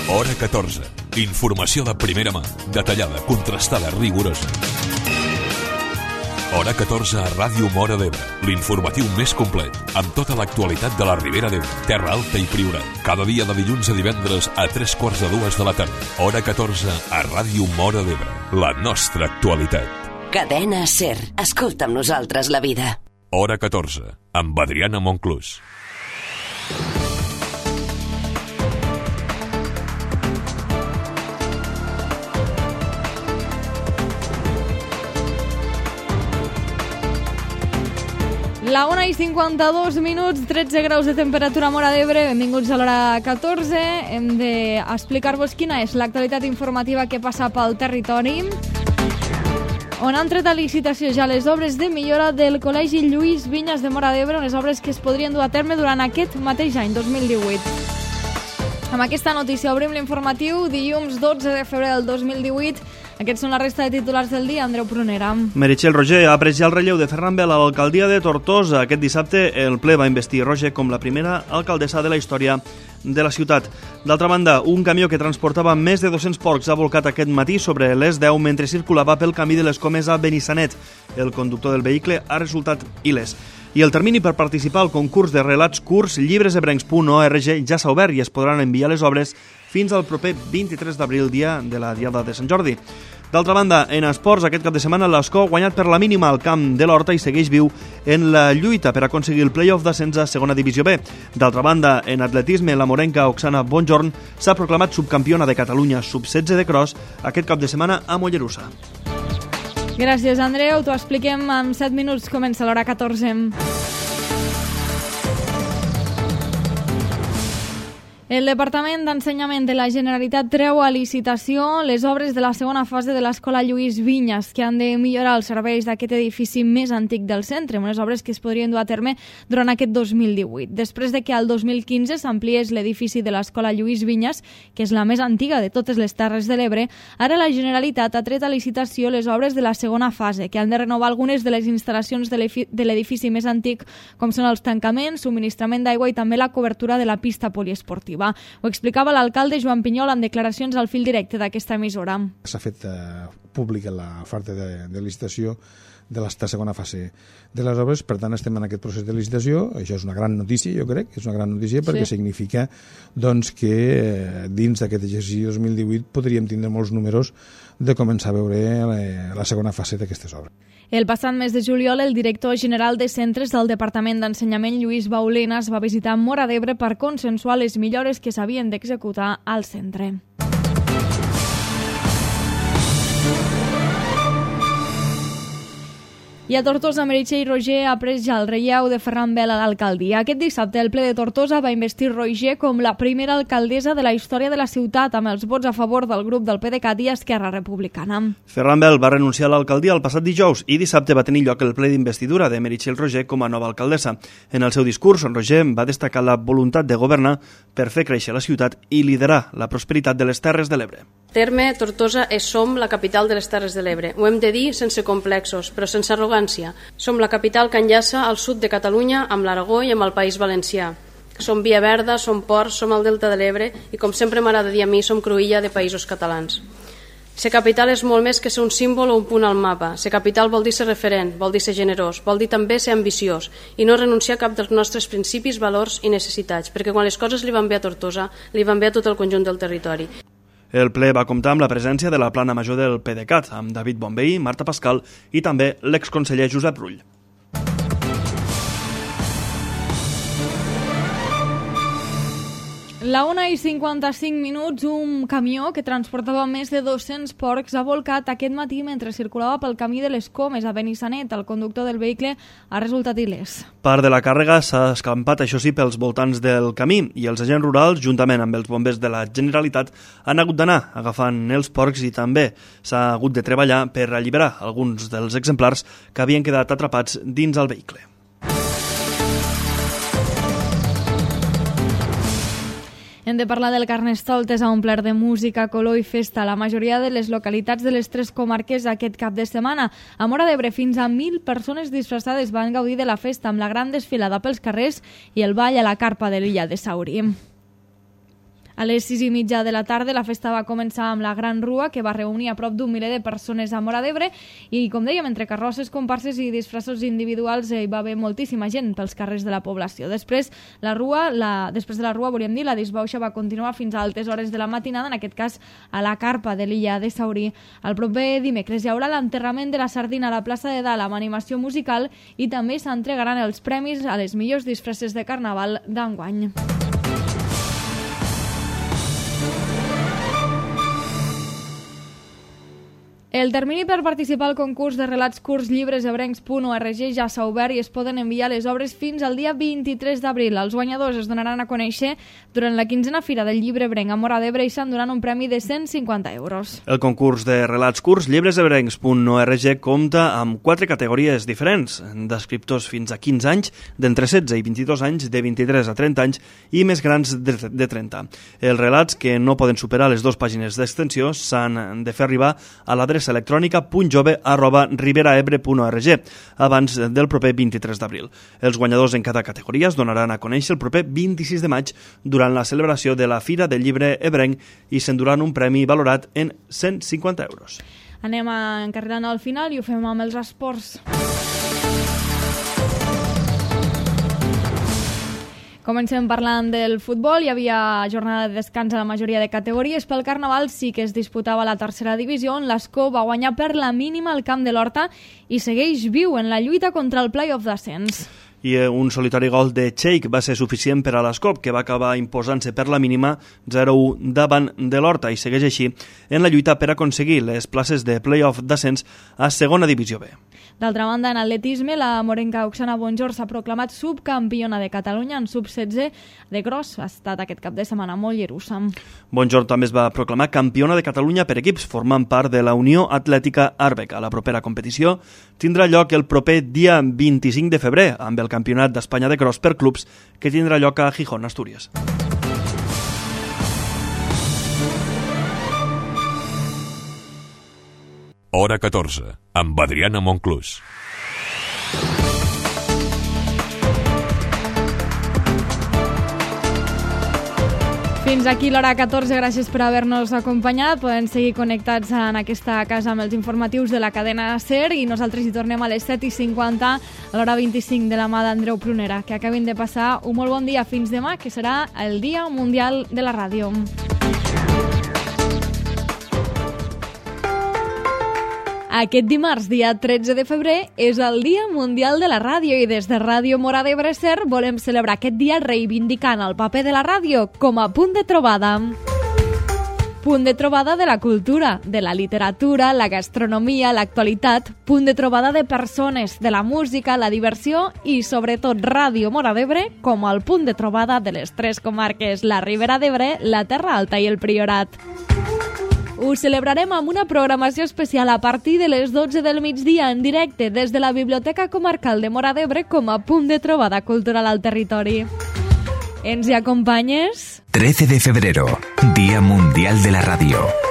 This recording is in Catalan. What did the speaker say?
Hora 14. Informació de primera mà, detallada, contrastada, rigorosa. Hora 14 a Ràdio Móra d'Ebre, l'informatiu més complet, amb tota l'actualitat de la Ribera d'Ebre, Terra Alta i Priorat. Cada dia de dilluns a divendres a 3:45 de la tarda. Hora 14 a Ràdio Móra d'Ebre, la nostra actualitat. Cadena SER. Escolta amb nosaltres la vida. Hora 14, amb Adriana Monclús. La 1:52, 13 graus de temperatura a Móra d'Ebre. Benvinguts a l'hora 14. Hem d'explicar-vos quina és l'actualitat informativa que passa pel territori. On han tret a licitació ja les obres de millora del Col·legi Lluís Vinyes de Móra d'Ebre, unes obres que es podrien dur a terme durant aquest mateix any, 2018. Amb aquesta notícia obrim l'informatiu dilluns 12 de febrer del 2018. Aquests són la resta de titulars del dia. Andreu Prunera. Meritxell Roger ha apreciat el relleu de Ferran Bel a l'alcaldia de Tortosa. Aquest dissabte el ple va investir Roger com la primera alcaldessa de la història de la ciutat. D'altra banda, un camió que transportava més de 200 porcs ha volcat aquest matí sobre les 10 mentre circulava pel camí de les Comes a Benissanet. El conductor del vehicle ha resultat il·lès. I el termini per participar al concurs de relats curts llibresebrencs.org ja s'ha obert i es podran enviar les obres fins al proper 23 d'abril, dia de la Diada de Sant Jordi. D'altra banda, en esports, aquest cap de setmana l'Escó ha guanyat per la mínima al camp de l'Horta i segueix viu en la lluita per aconseguir el play-off d'ascens a segona divisió B. D'altra banda, en atletisme, la morenca Oksana Bonjorn s'ha proclamat subcampiona de Catalunya sub-16 de cross aquest cap de setmana a Mollerussa. Gràcies, Andreu. T'ho expliquem en 7 minuts. Comença l'hora 14. El Departament d'Ensenyament de la Generalitat treu a licitació les obres de la segona fase de l'Escola Lluís Vinyes, que han de millorar els serveis d'aquest edifici més antic del centre, unes obres que es podrien dur a terme durant aquest 2018. Després de que al 2015 s'ampliés l'edifici de l'Escola Lluís Vinyes, que és la més antiga de totes les Terres de l'Ebre, ara la Generalitat ha tret a licitació les obres de la segona fase, que han de renovar algunes de les instal·lacions de l'edifici més antic, com són els tancaments, subministrament d'aigua i també la cobertura de la pista poliesportiva. Ho explicava l'alcalde Joan Pinyol en declaracions al fil directe d'aquesta emissora. S'ha fet pública l'oferta de licitació de la segona fase de les obres, per tant estem en aquest procés de licitació. Això és una gran notícia, jo crec, és una gran notícia perquè significa doncs, que dins d'aquest exercici 2018 podríem tindre molts números de començar a veure la segona fase d'aquestes obres. El passat mes de juliol, el director general de centres del Departament d'Ensenyament, Lluís Baulenas, va visitar Móra d'Ebre per consensuar les millores que s'havien d'executar al centre. I a Tortosa, Meritxell Roger ha pres ja el relleu de Ferran Bel a l'alcaldia. Aquest dissabte, el ple de Tortosa va investir Roger com la primera alcaldessa de la història de la ciutat, amb els vots a favor del grup del PDeCAT i Esquerra Republicana. Ferran Bel va renunciar a l'alcaldia el passat dijous i dissabte va tenir lloc el ple d'investidura de Meritxell Roger com a nova alcaldessa. En el seu discurs, Roger va destacar la voluntat de governar per fer créixer la ciutat i liderar la prosperitat de les Terres de l'Ebre. Terme, Tortosa, som la capital de les Terres de l'Ebre. Ho hem de dir sense complexos, però sense arrogància. Som la capital que enllaça al sud de Catalunya amb l'Aragó i amb el País Valencià. Som Via Verda, som Port, som el Delta de l'Ebre i, com sempre m'agrada dir a mi, som cruïlla de països catalans. Ser capital és molt més que ser un símbol o un punt al mapa. Ser capital vol dir ser referent, vol dir ser generós, vol dir també ser ambiciós i no renunciar a cap dels nostres principis, valors i necessitats, perquè quan les coses li van bé a Tortosa, li van bé a tot el conjunt del territori. El ple va comptar amb la presència de la plana major del PDeCAT, amb David Bonvehí, Marta Pascal i també l'exconseller Josep Rull. La 1:55, un camió que transportava més de 200 porcs ha volcat aquest matí mentre circulava pel camí de les Comes a Benissanet. El conductor del vehicle ha resultat il·lès. Part de la càrrega s'ha escampat, això sí, pels voltants del camí i els agents rurals, juntament amb els bombers de la Generalitat, han hagut d'anar agafant els porcs i també s'ha hagut de treballar per alliberar alguns dels exemplars que havien quedat atrapats dins el vehicle. Hem de parlar del Carnestoltes a omplert de música, color i festa. La majoria de les localitats de les 3 comarques aquest cap de setmana. A Móra d'Ebre, fins a 1.000 persones disfressades van gaudir de la festa amb la gran desfilada pels carrers i el ball a la carpa de l'illa de Sauri. A les 6:30 de la tarda la festa va començar amb la Gran Rua, que va reunir a prop d'un miler de persones a Móra d'Ebre, i com dèiem, entre carrosses, comparses i disfressos individuals hi va haver moltíssima gent pels carrers de la població. Després de la rua, volíem dir, la disbauxa va continuar fins a altes hores de la matinada, en aquest cas a la carpa de l'illa de Saurí. El proper dimecres hi haurà l'enterrament de la sardina a la plaça de Dalt amb animació musical i també s'entregaran els premis a les millors disfresses de carnaval d'enguany. El termini per participar al concurs de relats curts llibresebrencs.org ja s'ha obert i es poden enviar les obres fins al dia 23 d'abril. Els guanyadors es donaran a conèixer durant la 15a Fira del Llibre Ebrenc a Móra d'Ebre i s'enduran un premi de 150 euros. El concurs de relats curts llibresebrencs.org compta amb 4 categories diferents, d'escriptors fins a 15 anys, d'entre 16 i 22 anys, de 23 a 30 anys i més grans de 30. Els relats que no poden superar les 2 pàgines d'extensió s'han de fer arribar a l'adreça electrònica.jove@riberaebre.org abans del proper 23 d'abril. Els guanyadors en cada categoria es donaran a conèixer el proper 26 de maig durant la celebració de la Fira del Llibre Ebrenc i s'enduran un premi valorat en 150 euros. Anem encarrilant al final i ho fem amb els esports. Comencem parlant del futbol. Hi havia jornada de descans a la majoria de categories. Pel Carnaval sí que es disputava la tercera divisió, on l'Escó va guanyar per la mínima al camp de l'Horta i segueix viu en la lluita contra el play-off d'ascens. I un solitari gol de Cheik va ser suficient per a l'Escó, que va acabar imposant-se per la mínima 0-1 davant de l'Horta i segueix així en la lluita per aconseguir les places de play-off d'ascens a segona divisió B. D'altra banda, en atletisme, la morenca Oksana Bonjor s'ha proclamat subcampiona de Catalunya en sub-16 de cross. Ha estat aquest cap de setmana molt llerussa. Bonjor també es va proclamar campiona de Catalunya per equips, formant part de la Unió Atlètica Arbeca. La propera competició tindrà lloc el proper dia 25 de febrer, amb el Campionat d'Espanya de cross per clubs, que tindrà lloc a Gijón, Astúries. Hora 14, amb Adriana Monclús. Fins aquí l'hora 14, gràcies per haver-nos acompanyat. Poden seguir connectats en aquesta casa amb els informatius de la cadena SER i nosaltres hi tornem a les 7:50 a l'hora 25 de la mà d'Andreu Prunera. Que acabin de passar un molt bon dia. Fins demà, que serà el Dia Mundial de la Ràdio. Aquest dimarts, dia 13 de febrer, és el Dia Mundial de la Ràdio i des de Ràdio Móra d'Ebre SER volem celebrar aquest dia reivindicant el paper de la ràdio com a punt de trobada. Punt de trobada de la cultura, de la literatura, la gastronomia, l'actualitat, punt de trobada de persones, de la música, la diversió i, sobretot, Ràdio Móra d'Ebre com el punt de trobada de les 3 comarques, la Ribera d'Ebre, la Terra Alta i el Priorat. Ho celebrarem amb una programació especial a partir de les 12 del migdia en directe des de la Biblioteca Comarcal de Móra d'Ebre com a punt de trobada cultural al territori. Ens hi acompanyes? 13 de febrero, Día Mundial de la Radio.